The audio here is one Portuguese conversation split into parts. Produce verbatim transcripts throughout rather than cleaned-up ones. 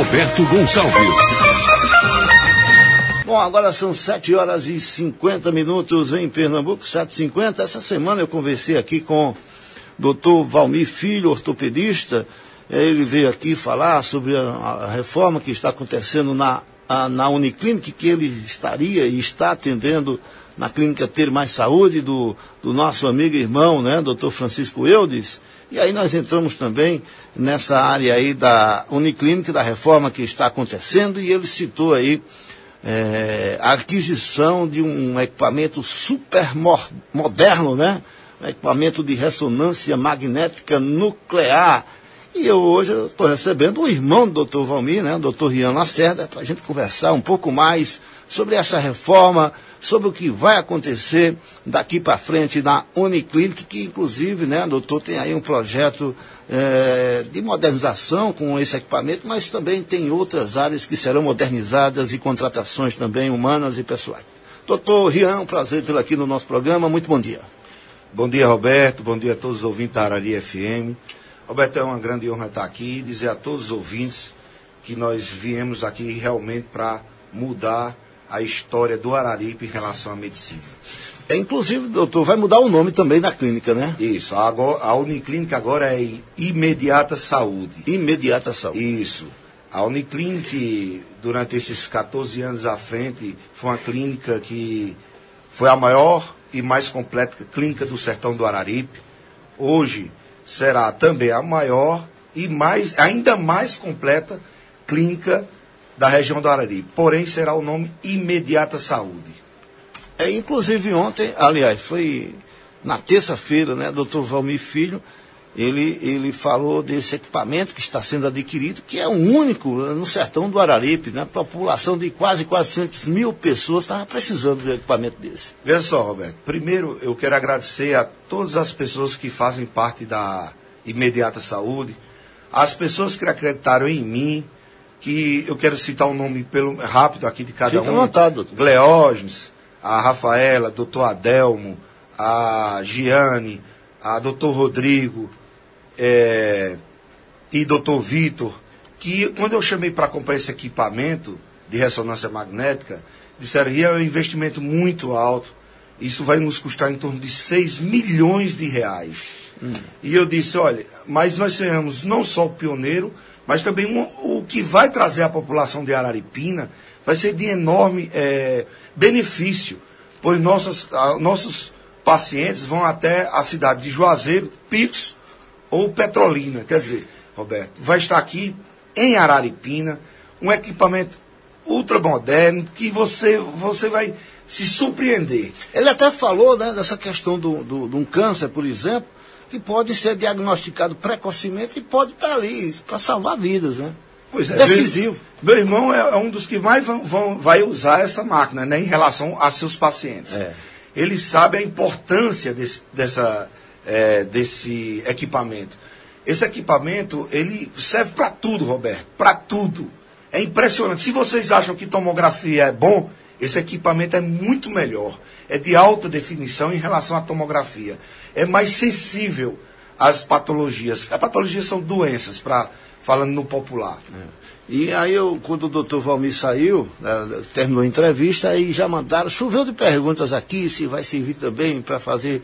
Roberto Gonçalves. Bom, agora são sete horas e cinquenta minutos em Pernambuco, sete e cinquenta. Essa semana eu conversei aqui com o doutor Valmir Filho, ortopedista. Ele veio aqui falar sobre a, a reforma que está acontecendo na, a, na Uniclinic, que ele estaria e está atendendo na clínica Ter Mais Saúde, do, do nosso amigo e irmão, né, doutor Francisco Eudes. E aí nós entramos também nessa área aí da Uniclinic, da reforma que está acontecendo, e ele citou aí é, a aquisição de um equipamento super moderno, né? Um equipamento de ressonância magnética nuclear. E eu hoje estou recebendo o irmão do doutor Valmir, né? O doutor Rian Lacerda, para a gente conversar um pouco mais sobre essa reforma, sobre o que vai acontecer daqui para frente na Uniclinic, que inclusive, né, doutor, tem aí um projeto é, de modernização com esse equipamento, mas também tem outras áreas que serão modernizadas e contratações também humanas e pessoais. Doutor Rian, um prazer tê-lo aqui no nosso programa, muito bom dia. Bom dia, Roberto, bom dia a todos os ouvintes da Arari F M. Roberto, é uma grande honra estar aqui e dizer a todos os ouvintes que nós viemos aqui realmente para mudar a história do Araripe em relação à medicina. É, inclusive, doutor, vai mudar o nome também da clínica, né? Isso, agora, a Uniclinic agora é Imediata Saúde. Imediata Saúde. Isso. A Uniclinic, durante esses quatorze anos à frente, foi uma clínica que foi a maior e mais completa clínica do sertão do Araripe. Hoje será também a maior e mais, ainda mais completa clínica da região do Araripe, porém será o nome Imediata Saúde. É, inclusive ontem, aliás, foi na terça-feira, né, doutor Valmir Filho, ele, ele falou desse equipamento que está sendo adquirido, que é o único no sertão do Araripe, né, população de quase quatrocentas mil pessoas estava precisando de um equipamento desse. Veja só, Roberto, primeiro eu quero agradecer a todas as pessoas que fazem parte da Imediata Saúde, as pessoas que acreditaram em mim, que eu quero citar o nome pelo, rápido aqui de cada Fica um. Montado, doutor. Gleógenes, a Rafaela, doutor Adelmo, a Giane, a doutor Rodrigo é, e doutor Vitor, que quando eu chamei para comprar esse equipamento de ressonância magnética, disseram que é um investimento muito alto, isso vai nos custar em torno de seis milhões de reais. Hum. E eu disse, olha, mas nós seremos não só o pioneiro, mas também um, o que vai trazer à população de Araripina vai ser de enorme é, benefício, pois nossas, a, nossos pacientes vão até a cidade de Juazeiro, Picos ou Petrolina. Quer dizer, Roberto, vai estar aqui em Araripina um equipamento ultramoderno que você, você vai se surpreender. Ele até falou, né, dessa questão do, do, de um câncer, por exemplo, que pode ser diagnosticado precocemente e pode estar ali para salvar vidas, né? Pois é. Decisivo. Meu, meu irmão é um dos que mais vão, vão, vai usar essa máquina, né, em relação a seus pacientes. É. Ele sabe a importância desse, dessa, é, desse equipamento. Esse equipamento, ele serve para tudo, Roberto, para tudo. É impressionante. Se vocês acham que tomografia é bom, esse equipamento é muito melhor. É de alta definição em relação à tomografia. É mais sensível às patologias. As patologias são doenças, pra, falando no popular. É. E aí, eu, quando o doutor Valmir saiu, né, terminou a entrevista, aí já mandaram, choveu de perguntas aqui, se vai servir também para fazer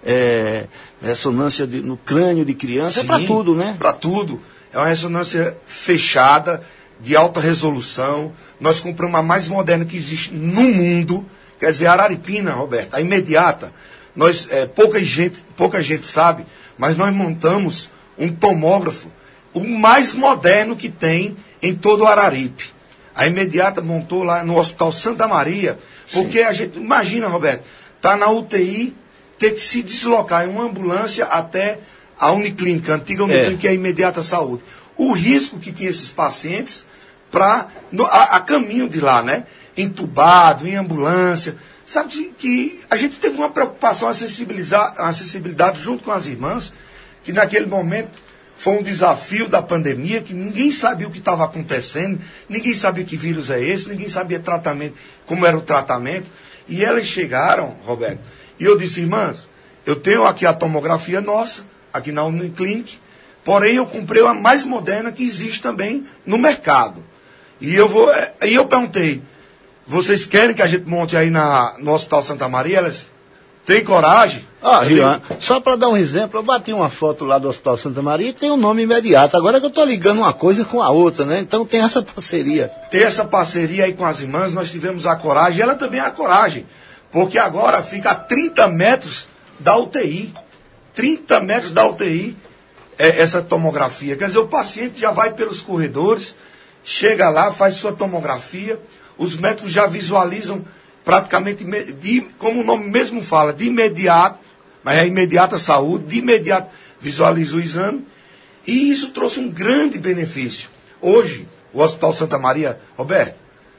é, ressonância de, no crânio de criança. Sim, é para tudo, né? Para tudo. É uma ressonância fechada, de alta resolução. Nós compramos a mais moderna que existe no mundo. Quer dizer, a Araripina, Roberto, a Imediata, nós, é, pouca, gente, pouca gente sabe, mas nós montamos um tomógrafo, o mais moderno que tem em todo o Araripe. A Imediata montou lá no Hospital Santa Maria, porque Sim. a gente, imagina, Roberto, tá na U T I, ter que se deslocar em uma ambulância até a Uniclinic, a antiga Uniclinic, é. que é a Imediata Saúde. O risco que tinha esses pacientes pra, no, a, a caminho de lá, né? Entubado, em ambulância. Sabe que a gente teve uma preocupação, acessibilizar, acessibilidade junto com as irmãs, que naquele momento foi um desafio da pandemia, que ninguém sabia o que estava acontecendo, ninguém sabia que vírus é esse, ninguém sabia tratamento, como era o tratamento. E elas chegaram, Roberto, e eu disse, irmãs, eu tenho aqui a tomografia nossa, aqui na Uniclinic, Porém, eu comprei uma mais moderna que existe também no mercado. E eu vou, aí eu perguntei, vocês querem que a gente monte aí na, no Hospital Santa Maria? Elas têm coragem? Ah, Rian, só para dar um exemplo, eu bati uma foto lá do Hospital Santa Maria e tem um nome imediato. Agora que eu estou ligando uma coisa com a outra, né? Então tem essa parceria. Tem essa parceria aí com as irmãs, nós tivemos a coragem, ela também é a coragem. Porque agora fica a trinta metros da U T I. trinta metros da U T I, é, essa tomografia. Quer dizer, o paciente já vai pelos corredores, chega lá, faz sua tomografia, os médicos já visualizam praticamente, de, como o nome mesmo fala, de imediato, mas é imediata saúde, de imediato visualiza o exame, e isso trouxe um grande benefício. Hoje, o Hospital Santa Maria, Roberto,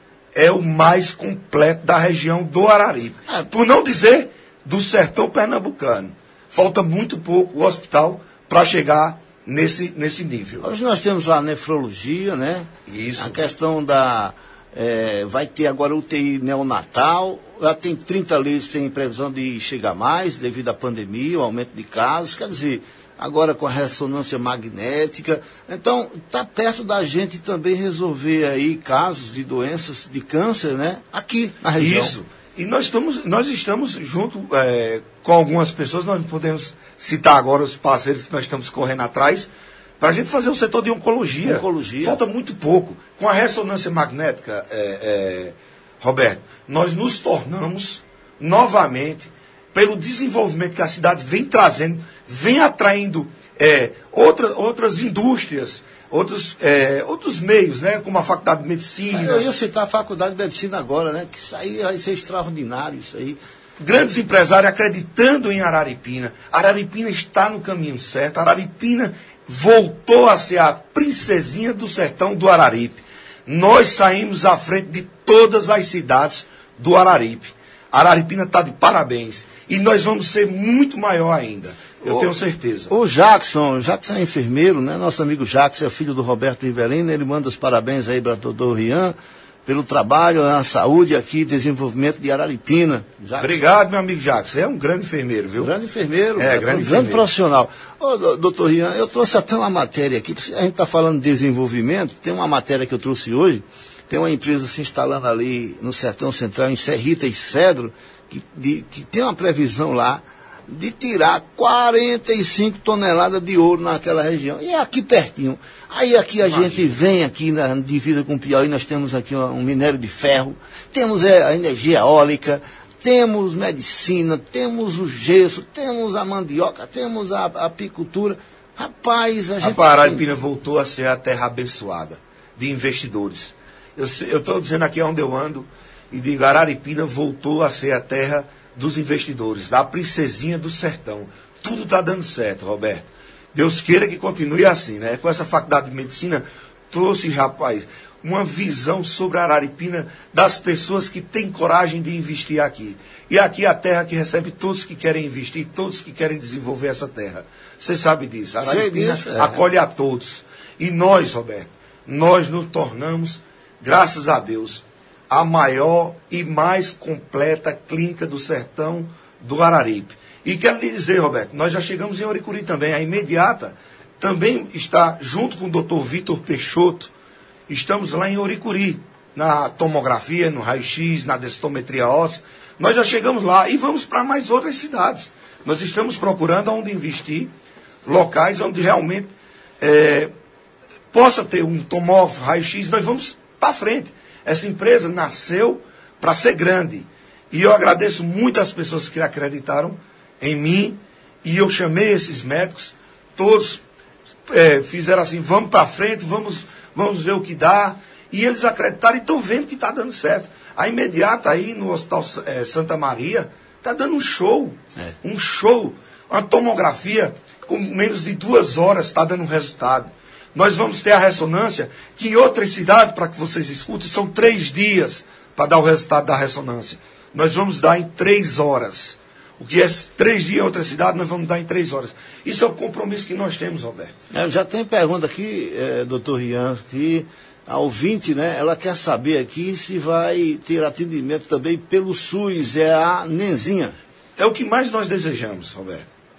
é o mais completo da região do Araripe. Por não dizer do sertão pernambucano. Falta muito pouco o hospital para chegar nesse, nesse nível. Hoje nós temos lá a nefrologia, né? Isso. A questão da... É, vai ter agora U T I neonatal, já tem trinta leitos sem previsão de chegar mais, devido à pandemia, o aumento de casos, quer dizer, agora com a ressonância magnética. Então, está perto da gente também resolver aí casos de doenças de câncer, né? Aqui na região. Isso. E nós estamos, nós estamos junto é, com algumas pessoas, nós não podemos citar agora os parceiros que nós estamos correndo atrás, para a gente fazer o setor de oncologia. Oncologia. Falta muito pouco. Com a ressonância magnética, é, é, Roberto, nós nos tornamos novamente, pelo desenvolvimento que a cidade vem trazendo, vem atraindo é, outra, outras indústrias, outros, é, outros meios, né, como a Faculdade de Medicina. Eu ia citar a Faculdade de Medicina agora, né, que isso aí vai ser extraordinário, isso aí. Grandes empresários acreditando em Araripina. Araripina está no caminho certo. Araripina voltou a ser a princesinha do sertão do Araripe. Nós saímos à frente de todas as cidades do Araripe. Araripina está de parabéns. E nós vamos ser muito maior ainda. Eu o, tenho certeza. O Jackson, o Jackson é enfermeiro, né? Nosso amigo Jackson é filho do Roberto Rivelino. Ele manda os parabéns aí para o doutor Rian pelo trabalho na saúde aqui, desenvolvimento de Araripina. Jackson. Obrigado, meu amigo Jackson. É um grande enfermeiro, viu? Grande enfermeiro, é, é, grande, um grande profissional. Ô, doutor Rian, eu trouxe até uma matéria aqui, a gente está falando de desenvolvimento, tem uma matéria que eu trouxe hoje, tem uma empresa se instalando ali no Sertão Central, em Serrita e Cedro, que, de, que tem uma previsão lá de tirar quarenta e cinco toneladas de ouro naquela região. E é aqui pertinho. Aí aqui a Imagina. gente vem aqui na divisa com o Piauí, nós temos aqui um, um minério de ferro, temos é, a energia eólica, temos medicina, temos o gesso, temos a mandioca, temos a, a apicultura. Rapaz, a gente... A Araripina tem... voltou a ser a terra abençoada de investidores. Eu estou dizendo aqui onde eu ando e digo, Araripina voltou a ser a terra dos investidores, da princesinha do sertão. Tudo está dando certo, Roberto. Deus queira que continue assim, né? Com essa faculdade de medicina, trouxe, rapaz, uma visão sobre a Araripina das pessoas que têm coragem de investir aqui. E aqui é a terra que recebe todos que querem investir, todos que querem desenvolver essa terra. Você sabe disso. A Araripina disso, é. acolhe a todos. E nós, Roberto, nós nos tornamos, graças a Deus, a maior e mais completa clínica do sertão do Araripe. E quero lhe dizer, Roberto, nós já chegamos em Oricuri também. A Imediata também está junto com o doutor Vitor Peixoto. Estamos lá em Oricuri, na tomografia, no raio-x, na densitometria óssea. Nós já chegamos lá e vamos para mais outras cidades. Nós estamos procurando onde investir, locais onde realmente é, possa ter um tomógrafo, raio-x. Nós vamos para frente. Essa empresa nasceu para ser grande. E eu agradeço muito as pessoas que acreditaram em mim. E eu chamei esses médicos. Todos é, fizeram assim, vamos para frente, vamos, vamos ver o que dá. E eles acreditaram e estão vendo que está dando certo. A Imediata aí no Hospital é, Santa Maria está dando um show. É. Um show. Uma tomografia com menos de duas horas está dando um resultado. Nós vamos ter a ressonância, que em outras cidades, para que vocês escutem, são três dias para dar o resultado da ressonância. Nós vamos dar em três horas. O que é três dias em outra cidade, nós vamos dar em três horas. Isso é o compromisso que nós temos, Roberto. É, já tem pergunta aqui, é, doutor Rian, que a ouvinte, né, ela quer saber aqui se vai ter atendimento também pelo SUS, é a Nenzinha. É o que mais nós desejamos, Roberto.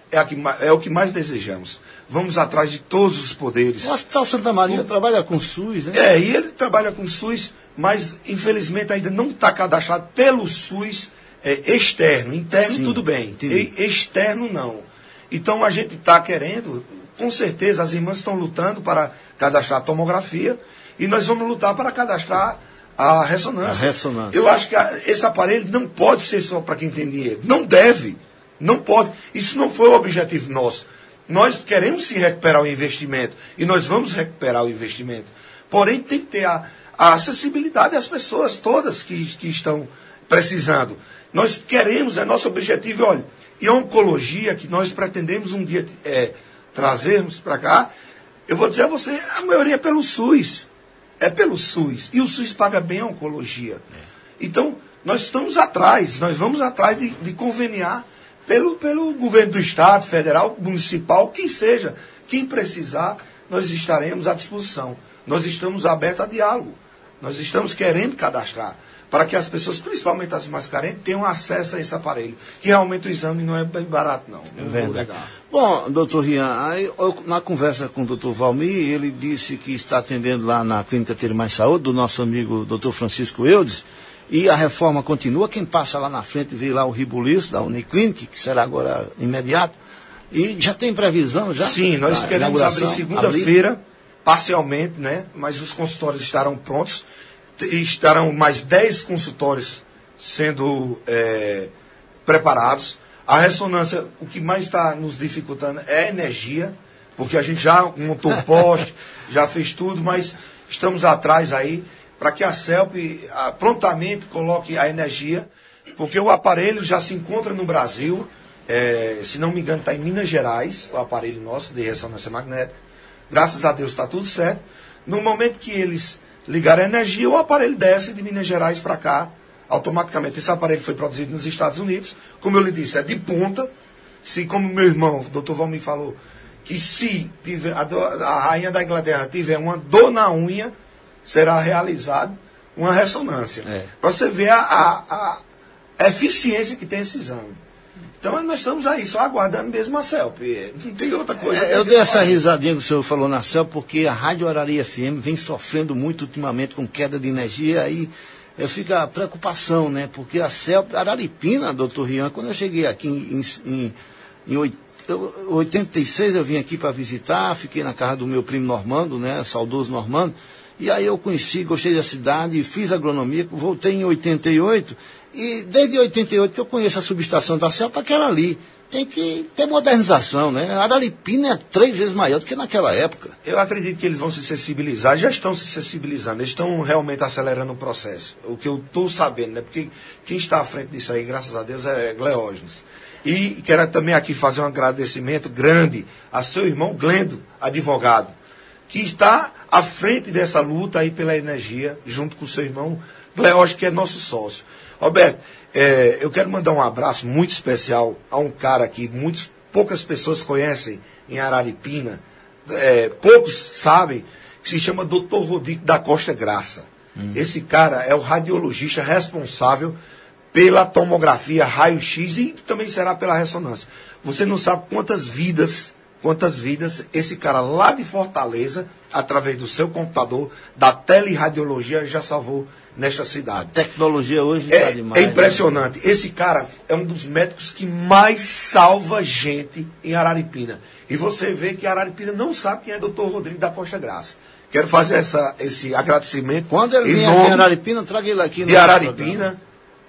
é, a que, é o que mais desejamos. Vamos atrás de todos os poderes. O Hospital Santa Maria o... trabalha com SUS, né? É, e ele trabalha com SUS, mas infelizmente ainda não está cadastrado pelo SUS é, externo. Interno, sim, tudo bem. E, externo, não. Então a gente está querendo, com certeza, as irmãs estão lutando para cadastrar a tomografia e nós vamos lutar para cadastrar a ressonância. A ressonância. Eu acho que a, esse aparelho não pode ser só para quem tem dinheiro. Não deve. Não pode. Isso não foi o objetivo nosso. Nós queremos sim recuperar o investimento. E nós vamos recuperar o investimento. Porém, tem que ter a, a acessibilidade às pessoas todas que, que estão precisando. Nós queremos, é nosso objetivo, olha, e a oncologia que nós pretendemos um dia é, trazermos para cá, eu vou dizer a você, a maioria é pelo SUS. É pelo SUS. E o SUS paga bem a oncologia. Então, nós estamos atrás, nós vamos atrás de, de conveniar pelo, pelo governo do Estado, federal, municipal, quem seja. Quem precisar, nós estaremos à disposição. Nós estamos abertos a diálogo. Nós estamos querendo cadastrar para que as pessoas, principalmente as mais carentes, tenham acesso a esse aparelho. Que realmente o exame não é bem barato, não. Não é verdade. Bom, doutor Rian, aí, eu, na conversa com o doutor Valmir, ele disse que está atendendo lá na Clínica Ter Mais Saúde, do nosso amigo doutor Francisco Eudes, e a reforma continua. Quem passa lá na frente vê lá o ribuliço da Uniclinic, que será agora imediato. E já tem previsão? Já? Sim, nós queremos abrir segunda-feira, parcialmente, né? Mas os consultórios estarão prontos. Estarão mais dez consultórios sendo é, preparados. A ressonância, o que mais está nos dificultando é a energia, porque a gente já montou o poste, já fez tudo, mas estamos atrás aí para que a CELP a, prontamente coloque a energia, porque o aparelho já se encontra no Brasil, é, se não me engano está em Minas Gerais, o aparelho nosso de ressonância magnética. Graças a Deus está tudo certo. No momento que eles ligar a energia, o aparelho desce de Minas Gerais para cá, automaticamente. Esse aparelho foi produzido nos Estados Unidos, como eu lhe disse, é de ponta. Se, como meu irmão, o doutor Valmir falou, que se tiver, a, do, a rainha da Inglaterra tiver uma dor na unha, será realizado uma ressonância. É. Para você ver a, a, a eficiência que tem esse exame. Então nós estamos aí, só aguardando mesmo a CELP. Não tem outra coisa. É, eu dei essa risadinha que o senhor falou na CELP, porque a Rádio Arari F M vem sofrendo muito ultimamente com queda de energia, aí eu fico a preocupação, né? Porque a CELP, Araripina, doutor Rian, quando eu cheguei aqui em, em, em oitenta e seis, eu vim aqui para visitar, fiquei na casa do meu primo Normando, né? Saudoso Normando, e aí eu conheci, gostei da cidade, fiz agronomia, voltei em oitenta e oito, e desde oitenta e oito que eu conheço a subestação da CELP, aquela ali. Tem que ter modernização, né? A Araripina é três vezes maior do que naquela época. Eu acredito que eles vão se sensibilizar, já estão se sensibilizando, eles estão realmente acelerando o processo. O que eu estou sabendo, né? Porque quem está à frente disso aí, graças a Deus, é Gleógenes. E quero também aqui fazer um agradecimento grande a seu irmão Glendo, advogado, que está à frente dessa luta aí pela energia, junto com o seu irmão Gleógenes, que é nosso sócio. Roberto, é, eu quero mandar um abraço muito especial a um cara que muitas, poucas pessoas conhecem em Araripina, é, poucos sabem, que se chama doutor Rodrigo da Costa Graça. Hum. Esse cara é o radiologista responsável pela tomografia raio-x e também será pela ressonância. Você não sabe quantas vidas, quantas vidas esse cara lá de Fortaleza, através do seu computador, da teleradiologia, já salvou nesta cidade. A tecnologia hoje está é, demais. É impressionante. Né? Esse cara é um dos médicos que mais salva gente em Araripina. E você vê que Araripina não sabe quem é doutor Rodrigo da Costa Graça. Quero fazer essa, esse agradecimento. Quando ele vier aqui em Araripina, traga ele aqui no de Araripina,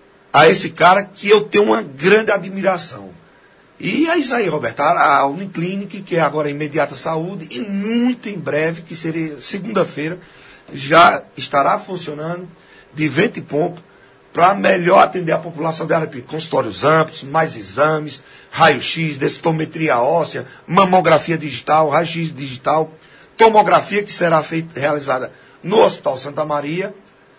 a esse cara que eu tenho uma grande admiração. E é isso aí, Roberto. A Uniclinic, que é agora a Imediata Saúde, e muito em breve, que seria segunda-feira, já estará funcionando de vento e pompa para melhor atender a população de Araripina. Consultórios amplos, mais exames, raio-x, densitometria óssea, mamografia digital, raio-x digital, tomografia que será feita, realizada no Hospital Santa Maria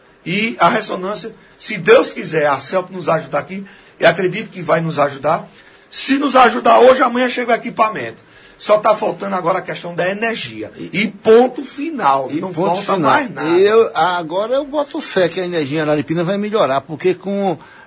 e a ressonância, se Deus quiser, a CELP nos ajudar aqui, e acredito que vai nos ajudar. Se nos ajudar hoje, amanhã chega o equipamento. Só está faltando agora a questão da energia. E ponto final. E não ponto falta final. mais nada. Eu, agora eu boto fé que a energia em Araripina vai melhorar, porque com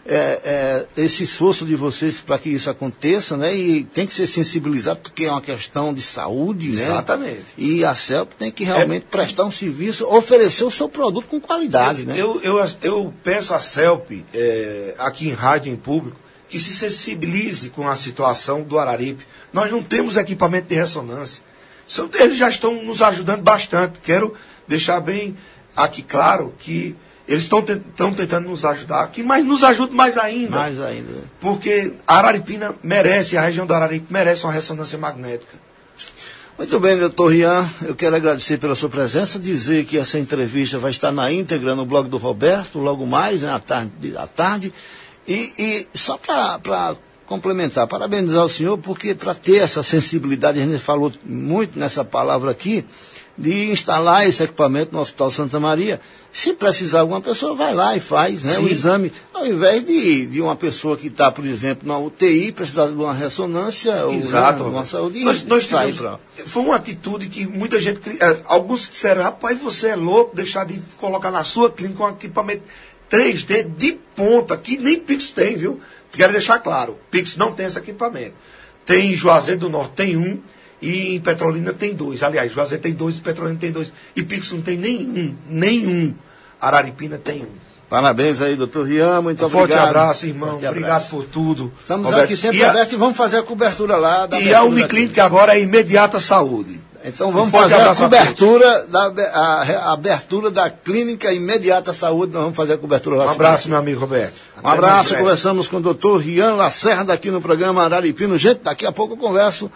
é, é, esse esforço de vocês para que isso aconteça, né? E tem que ser sensibilizado porque é uma questão de saúde, né? Exatamente. E a CELP tem que realmente é, prestar um serviço, oferecer o seu produto com qualidade, eu, né? Eu, eu, eu peço à CELP, é, aqui em rádio, em público, que se sensibilize com a situação do Araripe. Nós não temos equipamento de ressonância. Eles já estão nos ajudando bastante. Quero deixar bem aqui claro que eles estão tentando nos ajudar aqui, mas nos ajude mais ainda. Mais ainda. Porque a Araripina merece, a região do Araripe merece uma ressonância magnética. Muito bem, doutor Rian, eu quero agradecer pela sua presença, dizer que essa entrevista vai estar na íntegra no blog do Roberto, logo mais, né, à tarde. À tarde. E, e só para complementar, parabenizar o senhor, porque para ter essa sensibilidade, a gente falou muito nessa palavra aqui, de instalar esse equipamento no Hospital Santa Maria. Se precisar alguma pessoa, vai lá e faz, né, o exame, ao invés de, de uma pessoa que está, por exemplo, na U T I, precisar de uma ressonância, exato, ou né, uma saúde, nós, nós sai tivemos, pra... Foi uma atitude que muita gente, alguns disseram, rapaz, você é louco deixar de colocar na sua clínica um equipamento três D de ponta, que nem Pix tem, viu? Quero deixar claro, Pix não tem esse equipamento. Tem em Juazeiro do Norte, tem um, e em Petrolina tem dois. Aliás, Juazeiro tem dois e Petrolina tem dois. E Pix não tem nenhum, nenhum. Araripina tem um. Parabéns aí, doutor Rian, muito um obrigado. Forte abraço, irmão. Forte obrigado abraço. por tudo. Estamos Roberto. aqui sempre e abertos a... e vamos fazer a cobertura lá. Da e a Uniclínica agora é Imediata Saúde. Então vamos fazer a cobertura, da, a, a abertura da Clínica Imediata Saúde, nós vamos fazer a cobertura lá. Um abraço, meu amigo Roberto. Um abraço, conversamos com o doutor Rian Lacerda aqui no programa Araripino. Gente, daqui a pouco eu converso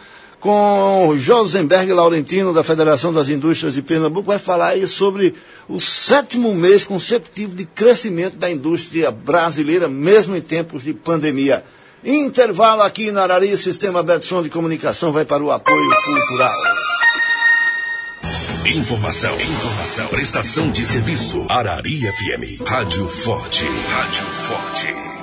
com o Josenberg Laurentino, da Federação das Indústrias de Pernambuco, vai falar aí sobre o sétimo mês consecutivo de crescimento da indústria brasileira, mesmo em tempos de pandemia. Intervalo aqui na Arari, Sistema Aberto de Som de Comunicação vai para o apoio cultural. Informação, informação, prestação de serviço. Arari F M. Rádio Forte. Rádio Forte.